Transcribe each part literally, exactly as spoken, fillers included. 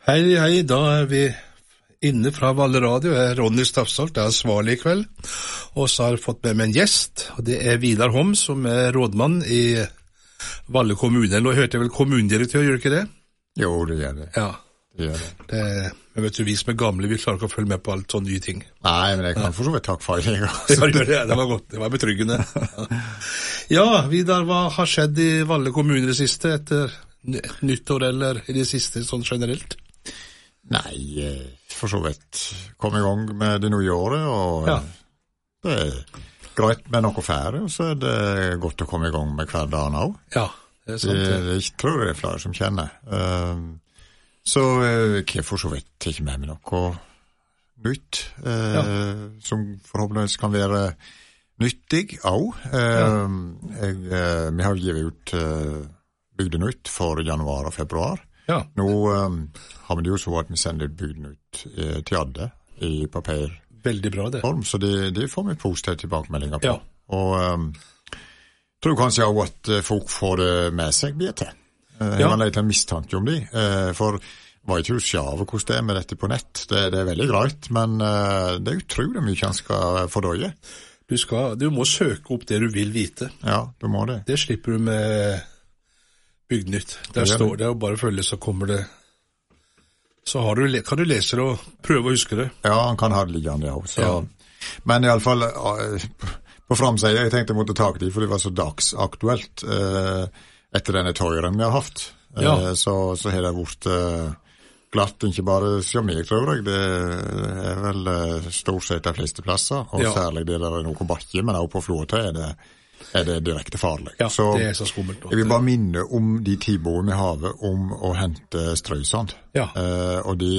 Hei, hei, da er vi inne fra Valle Radio. Jeg er Ronny Stafsholt, jeg er ansvarlig i kveld. Og så har jeg fått med meg en gjest, og det er Vidar Holm, som er rådmann i Valle kommune. Nå hørte jeg vel kommunedirektør, gjør ikke det? Jo, det gjør det. Ja. Det gjør det. det men vet du, vi som er gamle, vi klarer ikke å følge med på alt sånne nye ting. Nei, men jeg kan ja. for så vidt takk for det. Ja, det, det var godt, det var betryggende. Ja, Vidar, hva har skjedd i Valle kommune det siste, etter nyttår eller i det siste, sånn generelt? Nei, for så vidt kom i gang med det nye året, og ja. Det er greit med noe færre, og så er det godt å komme i gang med hver dag nå. Ja, det er sant. Det, jeg tror det er flere som kjenner. Så jeg har for så vidt ikke med meg noe nytt, ja. som forhåpentligvis kan være nyttig også. Ja. Jeg, vi har givet ut Bygdenytt for januar og februar. Ja. Nå um, har vi det jo så at vi sender Bygdenytt eh, til alle i papir. Veldig bra det. Form, så det, det får vi positive tilbakemeldinger på. Ja. Og um, tror kanskje også at folk får det med seg, blir til. Uh, jeg ja. har litt en mistanke om det, uh, for var ikke jo sjave hvordan det er med dette på nett. Det, det er veldig greit, men uh, det er utrolig mye han skal fordøye. Du, skal, du må søke opp det du vil vite. Ja, du må det. Det slipper du med Bygdenytt. Der det står det, og bare følge, så kommer det. Så har du, kan du lese det og prøve å huske det. Ja, han kan ha det liggende, ja. Så. Ja. Men i alle fall, på framsiden, jeg tenkte jeg måtte ta det, for det var så dagsaktuelt eh, etter denne tøyren vi har haft. Ja. Eh, så, så har det vært eh, glatt, ikke bare som jeg tror jeg, det er vel eh, stort sett de fleste plasser, og ja. Særlig det der er noe bakke, men også på Flåtøy er det er det direkte farlig. Ja, så det er så skummelt. Jeg vil bare minne om de tilbudene vi har om å hente strøysand. Ja. Eh, og de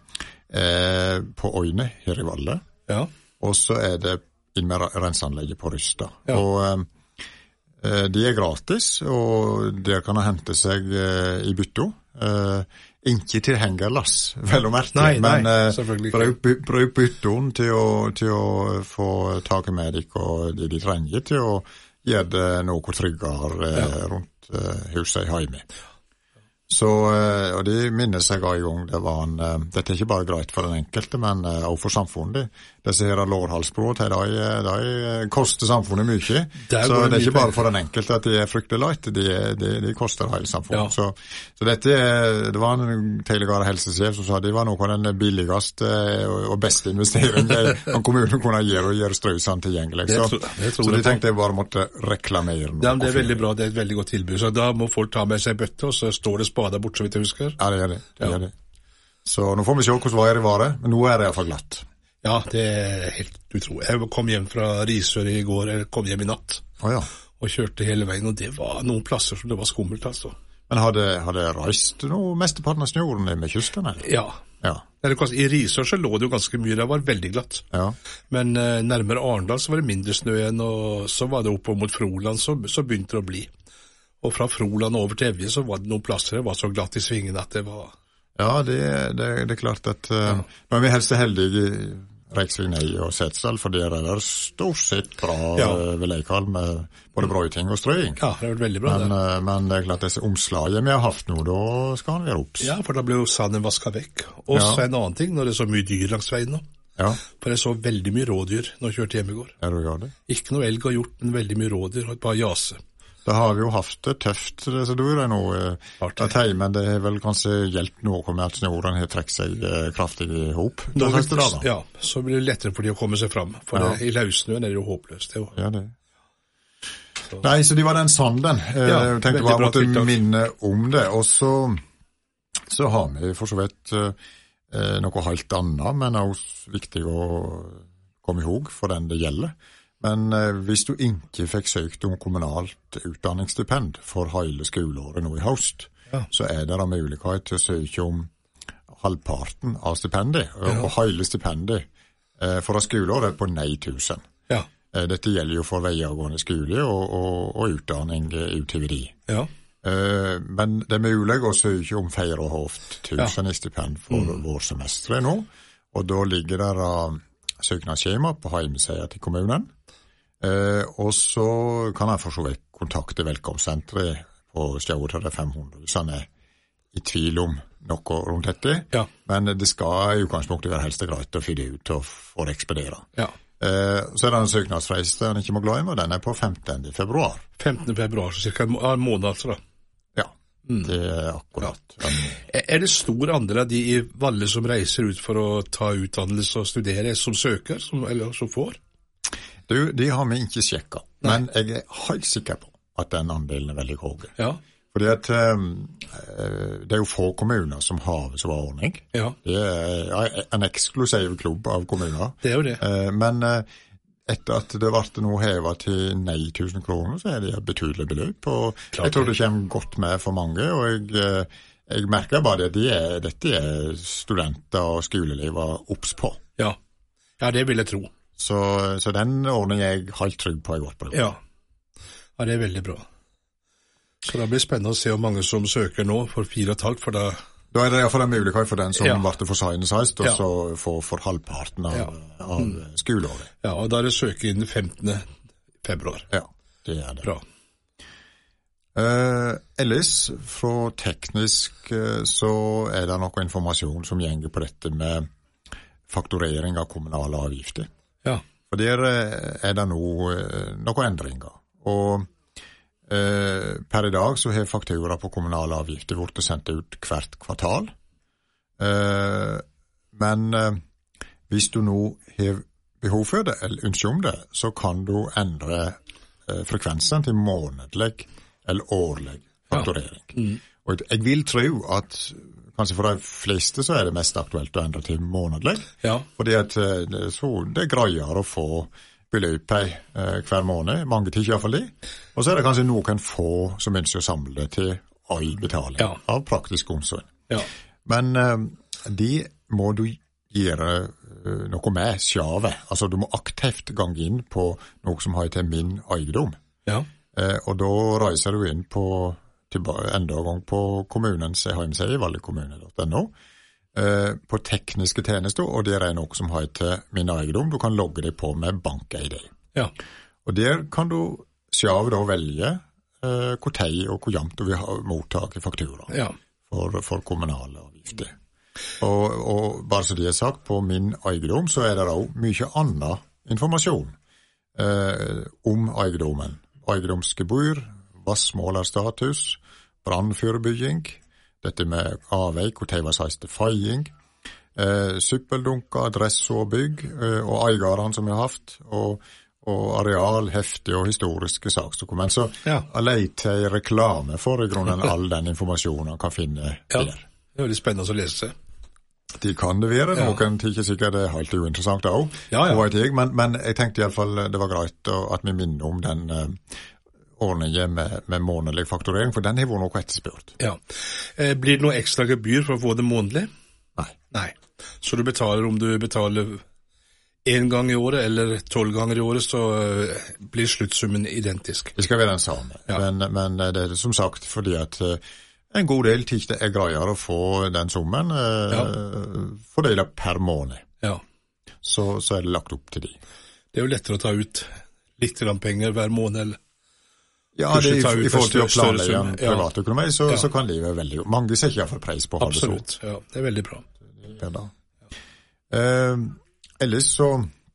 eh, på Øyne her i Valle. Ja. Og så er det inn med renseanlegget på Rysta. Ja. Og eh, de er gratis, og der kan man hente seg eh, i bytto. Eh, ikke til hengerlass, vel og merke. Nei, men nei, selvfølgelig ikke. Bruk, bruk byttoen til å, til å få tak i medik og det de trenger til å gjør det noe tryggere eh, ja. rundt eh, huset hjemme. Så, eh, og det minnes jeg ga i gang, det var en, eh, dette er ikke bare greit for den enkelte, men eh, også for samfunnet. Disse her lårhalsbrot, de, de, de koster samfunnet mye, der så det er ikke bare for den enkelte at de er fryktelig leit, de, de, de koster hele samfunnet. Ja. Så, så dette, det var en tidligere helsesjef som sa det var noe av den billigste og beste investeringen en kommune kunne gjøre og gjøre strøysand tilgjengelig. Så, det tror, det tror så de tenkte jeg bare måtte reklamere noe. Ja, det er veldig bra, det er et veldig godt tilbud. Så da må folk ta med seg bøtte, og så står det spader bort, så vidt jeg husker. Ja, det gjør det. det, ja. gjør det. Så nå får vi se hvordan været var det, men nå er det i hvert fall glatt. Ja, det er helt utrolig. Jeg kom hjem fra Risør i går, jeg kom hjem i natt, oh, ja. og kjørte hele veien, og det var noen plasser som det var skummelt, altså. Men har det, har det reist noe mesteparten av snøren med kysten, eller? Ja. ja. I Risør så lå det jo ganske mye, det var veldig glatt. Ja. Men eh, nærmere Arendal så var det mindre snø igjen, og så var det oppe mot Froland, så, så begynte det å bli. Og fra Froland over til Evje så var det noen plasser, det var så glatt i svingen at det var... Ja, det, det, det er klart at uh, ja. Men vi er helst heldige i Reiksvig Nei og Setesdal, for det er der stort sett bra ja. vedlikehold med både brøyting og strøing. Ja, det har vært veldig bra men, det. Uh, men det er klart disse omslaget vi har hatt nå, da skal han være opps. Ja, for da ble jo sanden vasket vekk. Og så ja. En annen ting, når det er så mye dyr langs veien nå. Ja. For jeg så veldig mye rådyr når jeg kjørte hjem i går. Ja, du gjør det. Ikke noe elg har gjort, men veldig mye rådyr, og et par jase. Da har vi jo haft det tøft, så du er nå at hei, men det har vel kanskje hjelpt noe med at snøren har trekket seg kraftig i hop. Ja, så blir det lettere for de å komme seg fram, for ja. det, i løssnøen er det jo håpløst. Det jo. Ja, det. Så. Nei, så det var den sanden. Ja, jeg tenkte bare måtte minne om det, og så, så har vi for så vidt eh, noe helt annet, men også viktig å komme ihåg for den det gjelder. Men eh, hvis du ikke fikk søkt om kommunalt utdanningsstipend for hele skoleåret nå i høst, ja. Så er det da mulighet til å søke om halvparten av stipendet, ja. Og hele stipendet eh, for skoleåret på ni tusen. Ja. Eh, dette gjelder jo for videregående skole og, og, og utdanning utover de. Ja. Eh, men det er mulig å søke om fire og halvt tusen ja. I stipend for mm. vårsemesteret nå, og da ligger det uh, søknadsskjema på hjemmesida til kommunen. Eh, og så kan jeg for så vidt kontakte velkomstsenteret på Stjauret fem hundre hvis han er i tvil om noe rundt dette, ja. men det skal i utgangspunktet være helst greit å fylle ut og få det ekspedere. Ja. Eh, så er det en søknadsfreist den ikke må glemme, og den er på femtende februar. femtende februar, så cirka en måned altså da. Ja, mm. det er akkurat. Ja. Er det stor andel av de i Valle som reiser ut for å ta utdannelse og studere som søker, som, eller som får? Du, de har vi ikke sjekket, men jeg er helt sikker på at den andelen er veldig høy. Ja. Fordi at um, det er jo få kommuner som har så bra ordning. Ja. Det er en eksklusiv klubb av kommuner. Det er jo det. Uh, men uh, etter at det ble nå hevet til ni tusen kroner, så er det et betydelig beløp. Og Klart. Jeg tror det kommer godt med for mange, og jeg, uh, jeg merker bare det at de er, dette er studenter og skolelever opps på. Ja. Ja, det vil jeg tro. Så, så den ordningen er jeg helt trygg på jeg godt på. Ja. Ja, det er veldig bra. Så det blir spennende å se hvor mange som søker nå for fire og et halvt, for da... Da er det i hvert fall en mulighet for den som ja. ble for sene sist, og ja. så får for halvparten av, ja. av mm. skoleåret. Ja, og da er det søker inn femtende februar. Ja, det er det. Bra. Uh, ellers, fra teknisk, uh, så er det noe informasjon som gjenger på dette med fakturering av kommunale avgifter. Ja. For der uh, er det nå uh, noen endringer, og Uh, per i dag så har faktura på kommunale avgifter vært sendt ut hvert kvartal. Uh, men uh, hvis du nå har behov for det, eller ønsker om det, så kan du endre uh, frekvensen til månedlig eller årlig fakturering. Ja. Mm. Og jeg vil tro at kanskje for de fleste så er det mest aktuelt å endre til månedlig, ja. fordi at uh, så det greier å få beløp eh, hver måned, mange tider i hvert fall de. Og så er det kanskje noen få som ønsker å samle det til all betaling ja. av praktisk omsorg. Ja. Men eh, de må du gjøre eh, noe med sjave. Altså du må aktivt gange inn på noe som har til min eiendom. Ja. Eh, og da reiser du inn på enda en gang på kommunens hjemmeside, vallekommune punktum no. På tekniske tjenester, og det er noe som har til min eiendom. Du kan logge deg på med bank-I D. Ja. Og der kan du selv da velge uh, hvor tei og hvor jamt du vil ha mottak i faktura ja. for, for kommunale avgifter. Og, og bare så det er sagt, på min eiendom så er det også mye annen informasjon uh, om eiendommen. Eiendomsgebyr, vassmålerstatus, brannforebygging, dette med avveik, hvor det var sies til feiing, eh, suppeldunker, adresse og bygg, eh, og eierne som vi har haft, og, og areal, heftig og historiske saksdokument. Så ja. alene til reklame for i grunnen all den informasjonen man kan finne ja. der. Det er veldig spennende å lese. De kan det være, ja. noen tykker sikkert det er helt uinteressant også, ja, ja. jeg, men, men jeg tenkte i alle fall det var greit at vi minner om den eh, ordningen med, med månedlig fakturering, for den har vært noe etterspurt. Ja. Eh, blir det noe ekstra gebyr for å få det månedlig? Nei. Nei. Så du betaler, om du betaler en gang i året eller tolv ganger i året, så uh, blir sluttsummen identisk. Det skal være den samme, ja. men, men det er som sagt fordi at uh, en god del tid er greier å få den summen uh, ja. fordelt per måned. Ja. Så, så er det lagt opp til de. Det er jo lettere å ta ut litt penger hver måned, eller ja, det, i, i forhold til å planlegge en ja. privatøkonomi, så, ja. så kan livet være veldig... Mange ser ikke i hvert fall pris på å ha det så. Absolutt, ja, det er veldig bra. Ja, da. Uh, ellers så,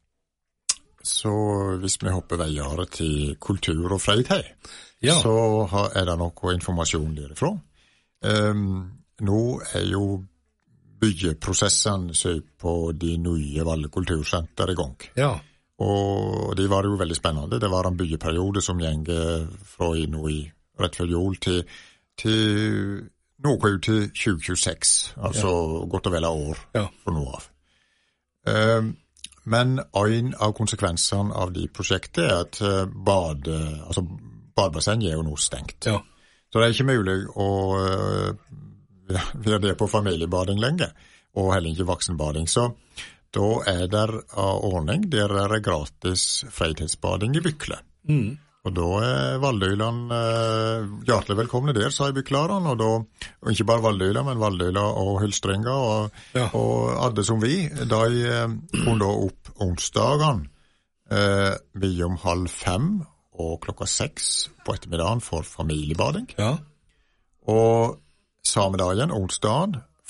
så hvis vi hopper veier til kultur og fritid, ja. så har, er det noe informasjon derifra. Um, nå er jo byggeprosessen på de nye Valle kultursenter i gang. Ja. Og det var jo veldig spennende. Det var en byggeperiode som gjeng fra i nå i rett før jul til, til noe ut til tjue tjueseks, altså ja. godt og vel av år ja. for noe av. Um, men en av konsekvensene av de prosjektene er at bade, altså badebasseng er jo nå stengt. Ja. Så det er ikke mulig å uh, være det på familiebading lenge, og heller ikke voksenbading. Så da er det ordning, der er det gratis fritidsbading i Bykle. Mm. Og da er Valdøyland eh, hjertelig velkomne der, sa i Byklaren, og da, og ikke bare Valdøyland, men Valdøyland og Hylstringa, og, ja. og alle som vi, de eh, kom da opp onsdagen, eh, vi om halv fem, og klokka seks på ettermiddagen for familiebading. Ja. Og samme dagen, onsdagen,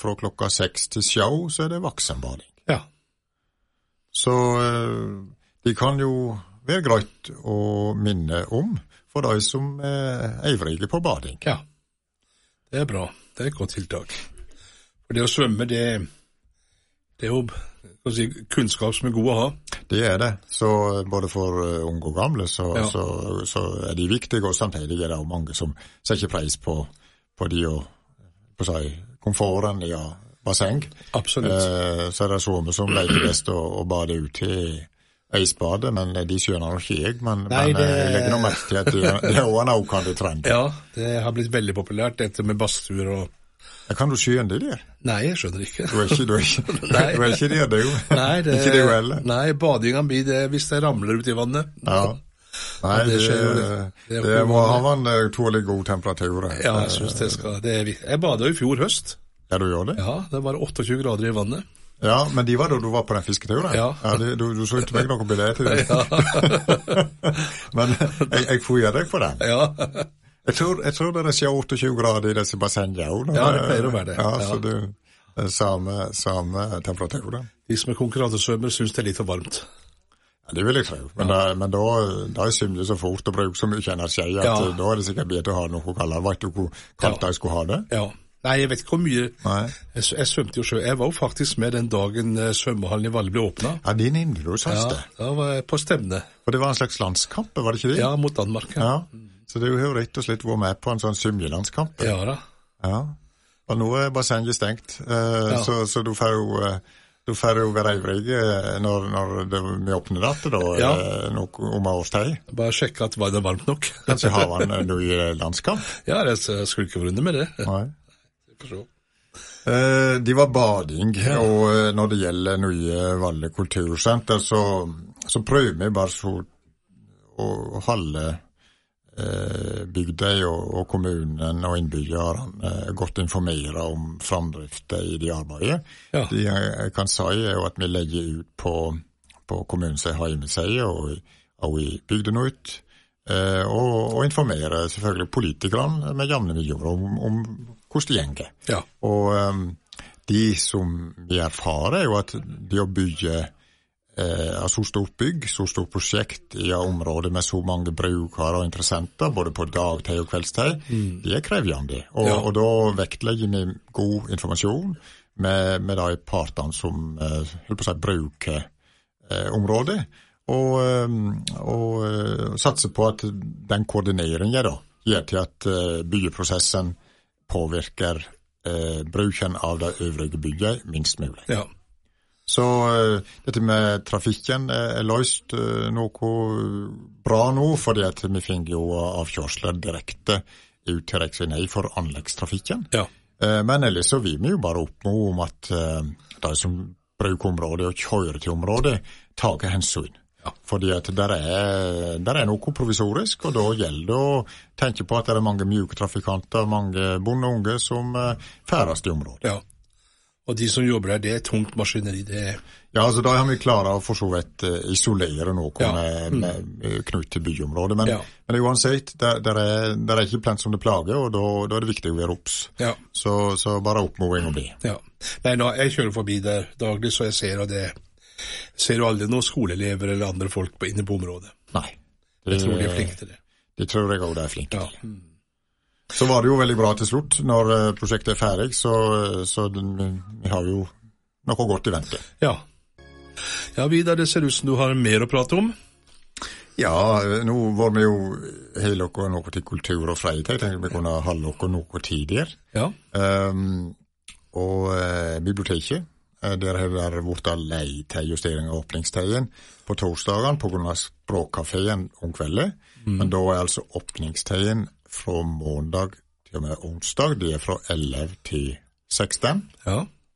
fra klokka seks til sjau, så er det vaksenbading. Ja. Så de kan jo være greit å minne om for de som er ivrige på bading. Ja, det er bra. Det er et godt tiltak. For det å svømme, det, det er jo si, kunnskap som er god å ha. Det er det. Så både for unge og gamle så, ja. så, så er de viktige, og samtidig er det jo mange som setter pris på, på de og på seg komforten i basseng. Absolutt. Eh, så er det sånne som leker best å, å bade ut til eisbade, men de skjønner nok ikke jeg, men, Nei, men det... jeg legger noe merke til at de, de er også en avkant i trend. Ja, det har blitt veldig populært, dette med badstuer og... Ja, kan du skjønne det der? Nei, jeg skjønner ikke. Du er ikke, du er ikke, du er ikke det, du. Nei, det... ikke det heller. Nei, badingen blir det hvis det ramler ut i vannet. Ja. Nei, det, det, det, det, det må ha en tålig god temperatur. Ja, jeg synes det skal, det er viktig. Jeg badet jo i fjor høst. Ja, du gjør det? Ja, det var åttetjue grader i vannet. Ja, men de var da du var på den fisketuren. Ja. Ja det, du, du så ikke meg noe bilde til det. Ja. Men jeg, jeg får gjøre deg på den. Ja. Jeg tror, jeg tror det er ikke åttetjue grader i disse bassengene. Ja, det pleier å være det. Ja, ja. Så det er samme, samme temperatur. De som er konkurransesvømmer synes det er litt for varmt. Ja, det vil jeg tro. Men, ja. da, men da, da er svømmer så fort og bruker så mye energi at ja. Da er det sikkert bedre å ha noe kaldere. Vet du hvor kaldt ja. De skulle ha det? Ja. Nei, jeg vet ikke hvor mye. Jeg, jeg svømte jo selv. Jeg var jo faktisk med den dagen svømmehallen i Valle ble åpnet. Ja, din innlås hans det. Ja, da var jeg på stevne. Og det var en slags landskamp, var det ikke det? Ja, mot Danmark. Ja. Ja. Så det er jo rett og slett å være med på en sånn svømmelandskamp. Ja da. Ja. Og nå er bassenget stengt, uh, ja. så, så du får jo... Uh, Du får jo være ivrig når, når det, vi åpner dette, da, ja. Noe om årstid. Bare sjekke at var det varmt nok. Kanskje har man noe i landskamp? Ja, jeg skulle ikke forundre med det. Nei. Eh, de var bading, ja. Og når det gjelder nye Valle kultursenter, så, så prøver vi bare så å holde eh, bygdei og, og kommunen og innbyggerne eh, godt informere om framdriften i de arbeidet. Ja. Det jeg kan si er jo at vi legger ut på, på kommunens hjemmeside og, og i bygden ut, eh, og, og informere selvfølgelig politikerne med jevne mellomrom om, om hvordan det går. Ja. Og um, de som vi erfarer er jo at de å bygge eh, så stort bygg, så stort prosjekt i området med så mange brukere og interessenter, både på dagtid og kveldstid, mm. de er krevjende. Og, ja. Og da vektlegger vi god informasjon med, med de partene som eh, på å si, bruker eh, området, og, eh, og eh, satser på at den koordineringen da, gjør til at eh, byggeprosessen påvirker eh, bruken av det øvrige bygget minst mulig. Ja. Så eh, dette med trafikken er løst eh, noe bra nå, fordi at vi finner jo avkjørsler direkte ut til Reksvinei for anleggstrafikken. Ja. Eh, men ellers så vil vi jo bare oppnå om at eh, de som bruker området og kjører til området, tar hensyn. Ja. Fordi at der er, der er noe provisorisk, og da gjelder det å tenke på at det er mange mjuke trafikanter, mange bonde og unge som uh, færdes i området. Ja, og de som jobber der, det er tungt maskineri, det er... Ja, altså da har vi klart å for så vidt uh, isolere noe ja. med, mm. med uh, knytt til byområdet, men, ja. men uansett, der, der, er, der er ikke plent som det plager, og da, da er det viktig å være opps. Ja. Så, så bare oppmåing om det. Ja. Nei, nå, jeg kjører forbi der daglig, så jeg ser at det ser du aldri noen skoleelever eller andre folk på, inne på området. Nei. Det, jeg tror de er flinke til det. Det tror jeg også de er flinke ja. til. Så var det jo veldig bra til slutt. Når prosjektet er ferdig, så, så den, vi har jo noe godt i vente. Ja. Ja, Vidar, det ser ut som du har mer å prate om. Ja, nå var vi jo hele noe, noe til kultur og fritid. Jeg tenkte vi kunne holde noe noe tidligere. Ja. Um, og uh, biblioteket. Der har det vært lei til justering av åpningstiden på torsdagen på grunn av språkkaféen om kvelden. Mm. Men da er altså åpningstiden fra måndag til og med onsdag. Det er fra elleve til seksten. Ja.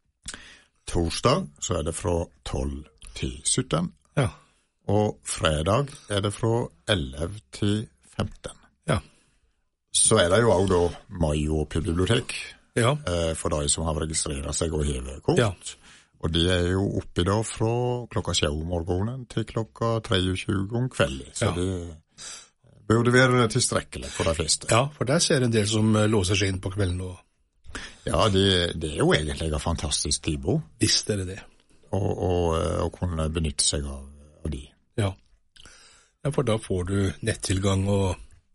Torsdag så er det fra tolv til sytten. Ja. Og fredag er det fra elleve til femten. Ja. Så er det jo også da Majo på bibliotek. Ja. For de som har registreret seg og hevet kort. Ja. Og det er jo oppe da fra klokka sju om morgenen til klokka tjuetre om kvelden. Så ja. Det burde være tilstrekkelig for de fleste. Ja, for der ser en del som låser seg inn på kvelden. Og... Ja, det, det er jo egentlig et fantastisk tilbud. Visst er det det. Og, og, og kunne benytte seg av, av de. Ja. Ja, for da får du nettilgang, og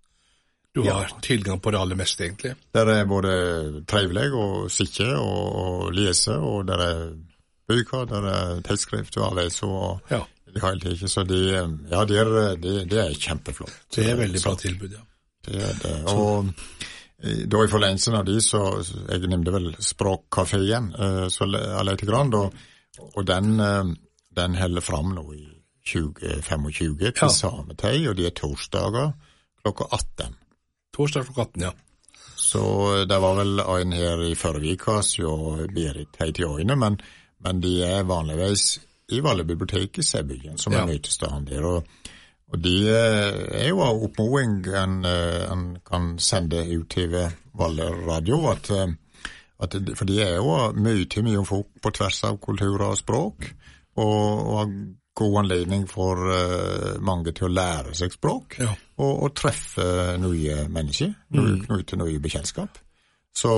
du har ja. tilgang på det aller meste, egentlig. Der er både trevlig å sitte og, og lese, og der er bøker, der er tidsskrift og avleser, og ja. det har jeg ikke, så det, ja, det, er, det, det er kjempeflott. Det er veldig bra tilbud, ja. Det er det, og da i forlengelsen av de, så jeg nevnte vel Språkkaféen, så Aleite Grand, og, og den, den holder fram nå i tjue tjuefem til ja. samme tid, og de er torsdager klokka atten. Torsdag klokka atten, ja. Så det var vel en her i Førevikas, jo Berit hei til øyne, men, men de er vanligvis i Valle bibliotek i Sebyggen, som er ja. møtestaden der, og Og de er jo av oppmåing en, en kan sende ut til Valle Radio, at, at, for de er jo mye mye om folk på tvers av kultur og språk, og, og har god anledning for uh, mange til å lære seg språk, ja. og, og treffe nye mennesker, mm. knytte nye bekjentskap. Så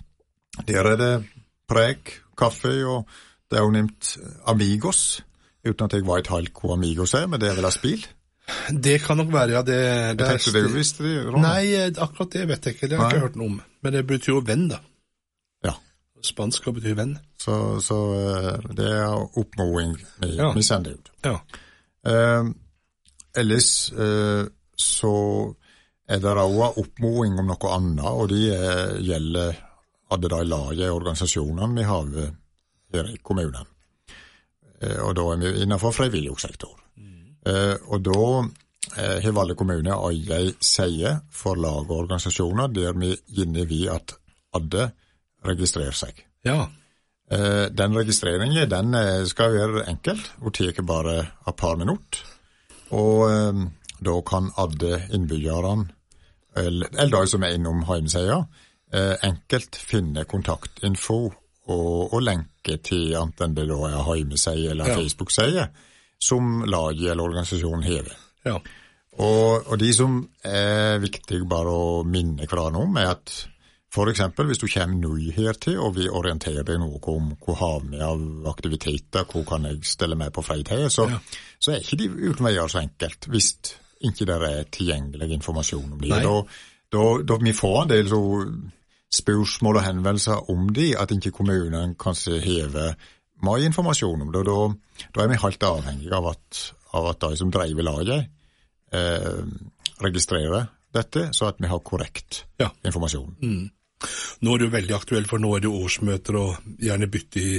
der er det preg, kaffe, og det er jo nevnt Amigos, uten at jeg vet helt hva Amigos er, men det er vel av spil. Det kan nok være, ja. Det, det jeg tenkte det jo visst det, Ron. Nei, akkurat det vet jeg ikke. Det har jeg ikke hørt noe om. Men det betyr jo venn, da. Ja. Spansk betyr venn. Så, så det er oppmåing vi, ja. vi sender ut. Ja. Uh, ellers uh, så er det også oppmåing om noe annet, og det uh, gjelder alle de laget organisasjonene vi har her i kommunen. Uh, og da er vi innenfor frivilligsektor. Uh, og da uh, har Valle kommune og jeg sier for lag og organisasjoner der vi ginner vi at alle registrerer seg. Ja. Uh, den registreringen, den uh, skal være enkelt, og tar bare et par minutter. Og uh, da kan alle innbyggerne, eller, eller de som er innom hjemmesiden, uh, enkelt finne kontaktinfo og, og lenke til enten det da er hjemmeside eller ja. Facebook-side, som laget eller organisasjonen hever. Ja. Og, og de som er viktig bare å minne hverandre om er at for eksempel hvis du kommer ny her til og vi orienterer deg noe om hva har vi av aktiviteter, hva kan jeg stelle meg på fredag, så, ja. så er ikke de uten veier så enkelt hvis ikke det er tilgjengelig informasjon om de. Da, da, da vi får en del så spørsmål og henvendelser om de, at ikke kommunen kanskje hever mye informasjon om det, og da, da er vi helt avhengige av at, av at de som driver laget eh, registrerer dette, så at vi har korrekt ja. informasjon. Mm. Nå er det jo veldig aktuelt, for nå er det årsmøter og gjerne bytte i,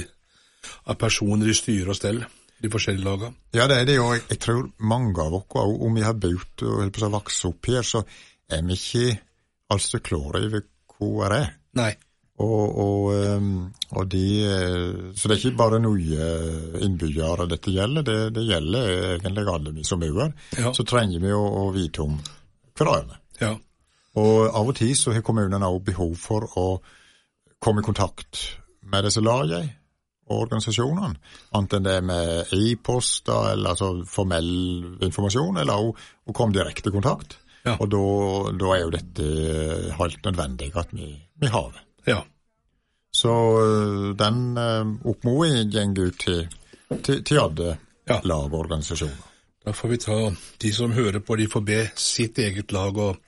av personer i styre og stell, de forskjellige lagene. Ja, det er det jo. Jeg, jeg tror mange av oss, om vi har bodd og holdt på å vokse opp her, så er vi ikke altså klare over hva det er. Nei. Og, og, og de, så det er ikke bare nye innbyggere dette gjelder, det, det gjelder egentlig alle vi som bor her. Ja. Så trenger vi å, å vite om hverandre. Ja. Og av og til så har kommunen også behov for å komme i kontakt med disse lagene og organisasjonene, enten det er med e-poster eller altså formell informasjon, eller å, å komme direkte i kontakt. Ja. Og da, da er jo dette helt nødvendig at vi, vi har det. Ja. Så den uh, oppmåingen går ut til, til, til alle ja. lag og organisasjoner. Da får vi ta de som hører på, de får be sitt eget lag og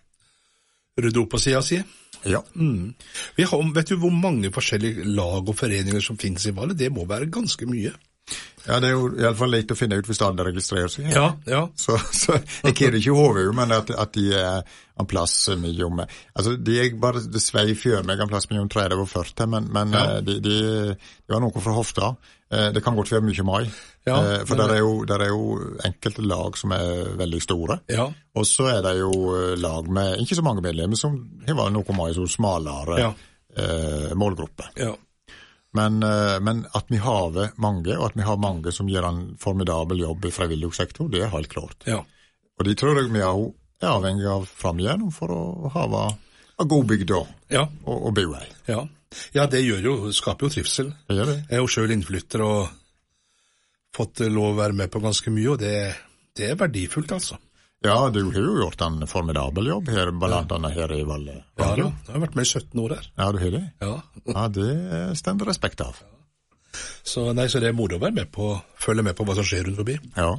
rydde opp på siden si. Ja. Mm. Vi har, vet du hvor mange forskjellige lag og foreninger som finnes i Valle? Det må være ganske mye. Ja, det er jo i alle fall lett å finne ut hvis alle registrerer seg. Ja, ja. Så, så jeg kjeder ikke hovedet, men at, at de er en plass mye om, altså de er bare, det svei fjør meg en plass mye om tretti og førti, men, men ja. de, de, de var noe fra hofta. Det kan godt være mye mai, ja, for der er, jo, der er jo enkelte lag som er veldig store, ja. og så er det jo lag med ikke så mange medlemmer som har noe mai så smalere ja. eh, målgruppe. Ja. Men, men at vi har mange, og at vi har mange som gjør en formidabel jobb i frivillig sektor, det er helt klart. Ja. Og de tror jeg vi er avhengig av framigjennom for å ha en god bygd og, ja. og, og bo i. Ja. ja, det gjør jo, skaper jo trivsel. Det gjør det. Jeg er jo selv innflytter og fått lov å være med på ganske mye, og det, det er verdifullt altså. Ja, du har jo gjort en formidabel jobb her, blant annet her i Valle. Ja, da. Jeg har vært med i sytten år her. Ja, du har det? Ja. Ja, det stender respekt av. Så, nei, så det er moro å være med på, følge med på hva som skjer rundt forbi. Ja.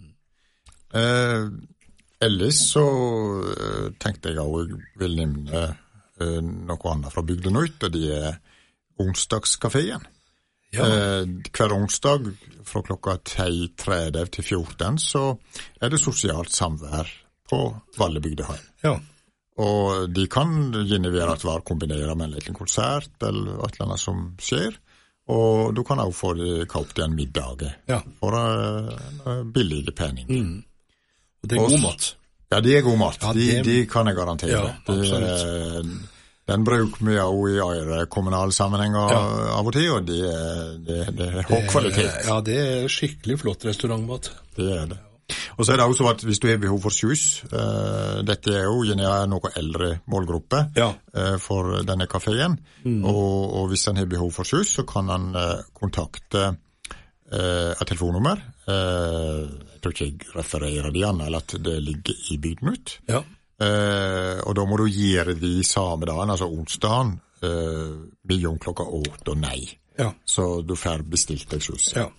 Eh, ellers så eh, tenkte jeg også jeg vil nevne eh, noe annet fra Bygden ut, og det er onsdagskaféen. Ja. Eh, hver onsdag fra klokka ti tretti til fjorten så er det sosialt samvær på Valle bygdeheim. Ja. Og de kan gjerne være at var kombinere med en liten konsert eller et eller annet som skjer. Og du kan også få det kaupt i en middag Ja. for en billig penning. Mm. Og det er god mat. Ja, det er god mat. Ja, de, det- de kan jeg garantere. Ja, absolutt. Det, den bruker vi også i andre kommunale sammenhenger Ja. av og til, og det, er- det, det er høy kvalitet. Ja, det er skikkelig flott restaurantmat. Det er det. Og så er det også at hvis du har behov for sjus, eh, dette er jo gjerne noe eldre målgruppe Ja. eh, for denne kaféen, og, og hvis han har behov for sjus, så kan han eh, kontakte eh, et telefonnummer. Eh, jeg tror ikke jeg refererer det igjen, eller at det ligger i Bygden ut. Ja. Eh, og da må du gjøre de samme dagen, altså onsdagen, eh, mellom klokka åtte og nei. Ja. Så du får bestilt deg sjus. Ja.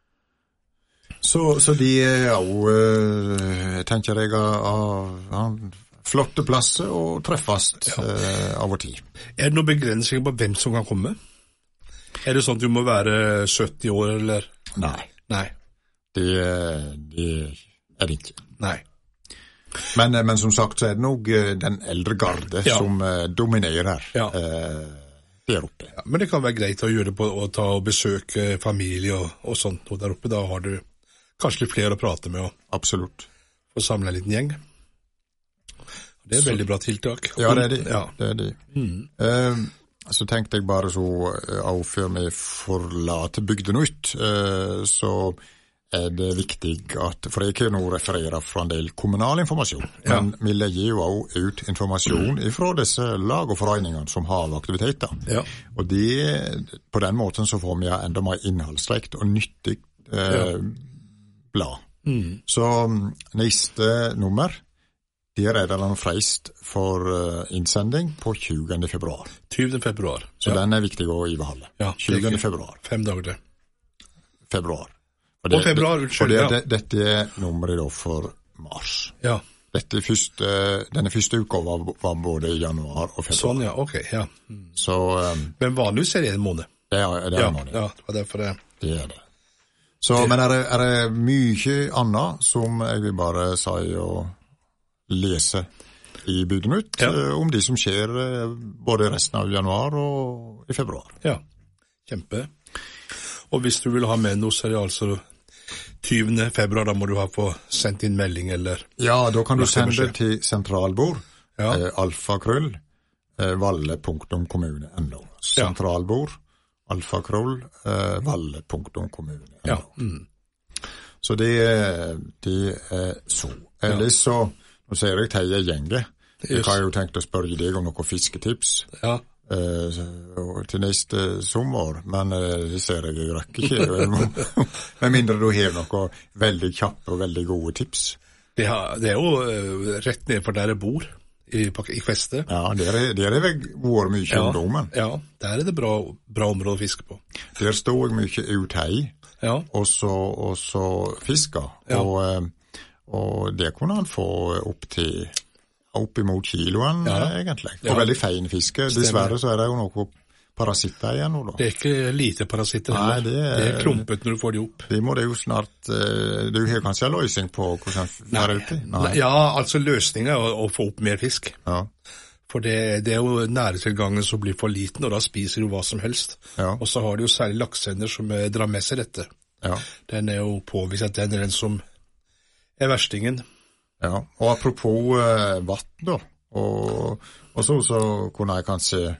Så, så de er jo, uh, tenker jeg, av, av flotte plasser og treffes uh, av og til. Er det noen begrensninger på hvem som kan komme? Er det sånn at du må være sytti år, eller? Nei, Nei. det, det er det ikke. Nei. Men, men som sagt så er det nok uh, den eldre garde Ja. som uh, dominerer Ja. uh, der oppe. Ja, men det kan være greit å gjøre det på å ta og besøke familie og, og sånt, og der oppe da har du kanskje litt flere å prate med og Absolutt. få samle en liten gjeng. Det er et Så- veldig bra tiltak. Ja, det er det. Ja. det, er det. Mm. Uh, så tenkte jeg bare så, uh, før vi forlater Bygden ut, uh, så er det viktig at, for jeg kan nå referere fra en del kommunal informasjon, Ja. men vi legger jo også ut informasjon fra disse lag og foreningene som har aktiviteter. Ja. Og det, på den måten så får vi enda mer innholdsrikt og nyttig eh, Ja. blad. Mm. Så mm, neste nummer, der er det en frist for uh, innsending på tjuende februar. tyvende februar. Så ja. den er viktig å ibeholde. Ja, det er tjuende ikke- februar. Fem dager til. Februar. Og Å, februar, unnskyld, for det, ja. det, dette er nummeret da for mars. Ja, Dette første, denne første uka var, var både i januar og februar. sånn ja, ok, ja. Mm. Så um, Men vanligvis er det en måned. det er, det er Ja, en måned. ja, det var derfor det. Det er det. Så, men er det, er det mye annet som jeg vil bare si og lese i Bygden ut, Ja. eh, om de som skjer eh, både resten av januar og i februar. Ja, kjempe. Og hvis du vil ha med noe, så er det altså tyvende februar, da må du ha få sendt inn melding, eller... Ja, da kan du Lagt en sende beskjed. til sentralbord, Ja. eh, alfakrull, eh, valle punktum kommune punktum no. Ja. Sentralbord, alfakrull, eh, valle punktum kommune punktum no. Ja, mm. Så det, er- det er så. Ellers så, nå ser jeg til jeg gjenger. Jeg Yes. har jo tenkt å spørre deg om noen fisketips ja. eh, så- til neste sommer, men eh, det ser jeg jeg rekker ikke. Med mindre du har noen veldig kjappe og veldig gode tips. Det, har, det er jo eh, rett ned for der jeg bor, i, på- i Kveste. Ja, der er, der er vel vært mye Ja, ungdommen. ja, der er det bra, bra område å fiske på. Der stod jeg mye ut hei, Ja, og så, og så fiska. Ja. Og, eh, og det kunne han få opp til opp imot kiloen, Ja. eh, egentlig. For Ja. veldig fein fiske. Stemmer. Dessverre så er det jo noe parasitter igjen nå da. det er ikke lite parasitter Nei, heller. det er- det er klumpet når du får de opp. Det må det jo snart, eh, du har kanskje en løsning på hvordan det er ute? Nei. Ja, altså løsningen er å, å få opp mer fisk. Ja. For det, det er jo næretilgangen som blir for liten, og da spiser du hva som helst. Ja. Og så har du jo særlig lakseender som eh, drar med seg dette. Ja. Den er jo påvist at den er den som er verstingen. Ja. Og apropos eh, vatten da, og, og så, så kunne jeg kanskje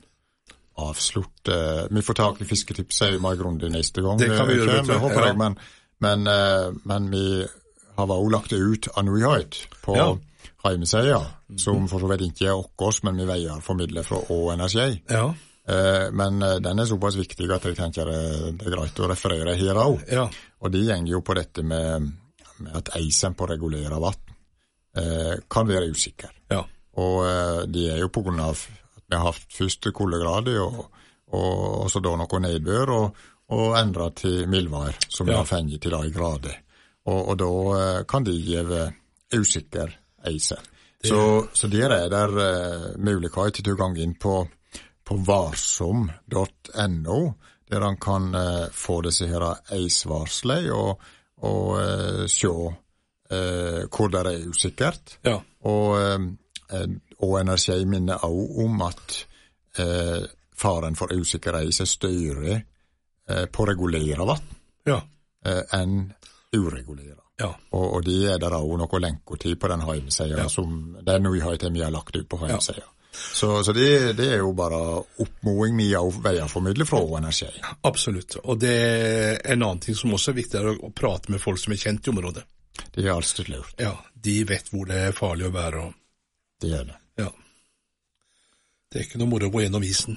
avslutte, vi får tak i fisketipset i meg grundig neste gang. Det kan vi eh, gjøre, vet du. kommer, håper Ja. jeg, men, men, eh, men vi har også lagt det ut av nyhet på Ja. heimesida, som for så vidt ikke er okkos, men vi veier formidler fra Å Energi. Ja, Eh, men eh, den er såpass viktig at jeg tenker eh, det er greit å referere her også. ja, Og det gjenger jo på dette med, med at eisen på regulere vatten. eh, kan være usikker. Ja. Og eh, de er jo på grunn av at vi har haft første kuldegrad og, og, og så da noe nedbør og, og endret til mildvær som vi ja. har fengt til da i grader. Og, og da eh, kan de gjøre usikker eise. Det... Så, så der er der eh, mulighet til å gå inn på, på varsom punktum no, der han kan eh, få disse her eisvarsler og, og eh, se eh, hvor det er usikkert. Ja. Og, eh, og Energi minner også om at eh, faren for usikker eis er større eh, på regulere vann ja. eh, enn uregulere. Ja. Og, og de er der også noe lenkotid på den hjemmesiden, ja. som det er noe jeg har, vi har lagt ut på hjemmesiden. Ja. Så, så det, det er jo bare oppmåing vi av veier formidler fra Energi. Absolutt, og det er en annen ting som også er viktig, er å prate med folk som er kjent i området. Det er alltid lurt. Ja, de vet hvor det er farlig å være. Og... Det er det. Ja. Det er ikke noe moro å gå gjennom isen.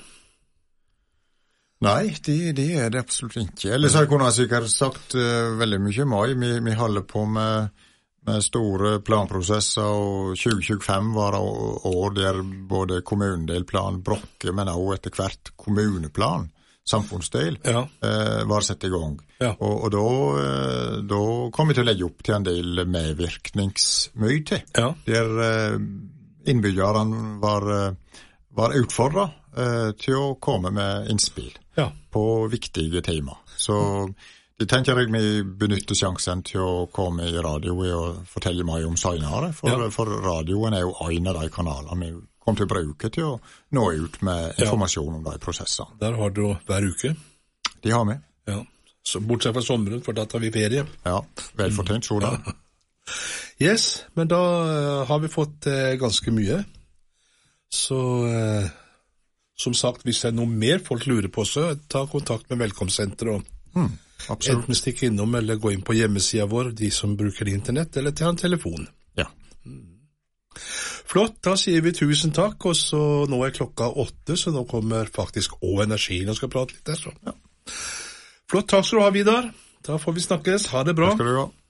Nei, det, det er det absolutt ikke. Ellers har jeg kunne sikkert sagt uh, veldig mye mai. Vi, vi holder på med, med store planprosesser, og tjue tjuefem var år der både kommunedelplan, brokke, men også etter hvert kommuneplan, samfunnsdel, ja. uh, var sett i gang. Ja. Og, og da, uh, da kom vi til å legge opp til en del medvirkningsmøte, ja. der uh, innbyggerne var, uh, var utfordret uh, til å komme med innspill. Ja. På viktige tema. Så det tenker jeg vi benytter sjansen til å komme i radio og fortelle meg om senere, for, ja. for radioen er jo en av de kanalene vi kommer til å bruke til å nå ut med informasjon ja. om de prosessene. Der har du hver uke. De har vi. Ja. Så bortsett fra sommeren, for da tar vi ferie. Ja, velfortjent sådan. Ja. Yes, men da uh, har vi fått uh, ganske mye. Så... Uh, Som sagt, hvis det er noe mer folk lurer på, så ta kontakt med Velkomstsenteret og mm, enten stikke innom eller gå inn på hjemmesiden vår, de som bruker internett, eller til en telefon. Ja. Mm. Flott, da sier vi tusen takk, og så nå er klokka åtte, så nå kommer faktisk også Energien og skal prate litt der. Så. Ja. Flott, takk skal du ha, Vidar. Da får vi snakkes. Ha det bra. Takk skal du ha.